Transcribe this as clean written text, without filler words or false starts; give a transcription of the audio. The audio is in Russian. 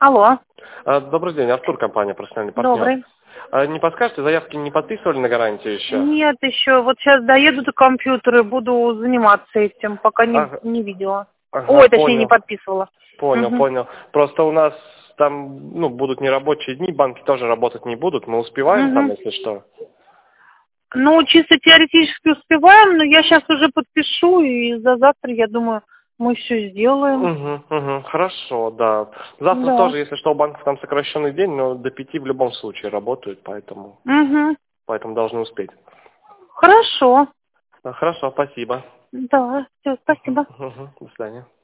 Алло, Добрый день, Артур, компания «Профессиональный партнер». добрый. Не подскажете, заявки не подписывали на гарантию еще? Нет, еще. Вот сейчас доеду до компьютера и буду заниматься этим, пока Ага, не видела. ага, Ой, точнее, не понял, подписывала. Угу. понял. Просто у нас там, будут нерабочие дни, банки тоже работать не будут, мы успеваем там, Угу. если что? Ну, чисто теоретически успеваем, но я сейчас уже подпишу, и за завтра, я думаю, мы все сделаем. Угу, хорошо, да. Завтра Да. тоже, если что, у банков там сокращенный день, но до 5 в любом случае работают, Угу. поэтому должны успеть. Хорошо. Хорошо, спасибо. Да, все, спасибо. До свидания.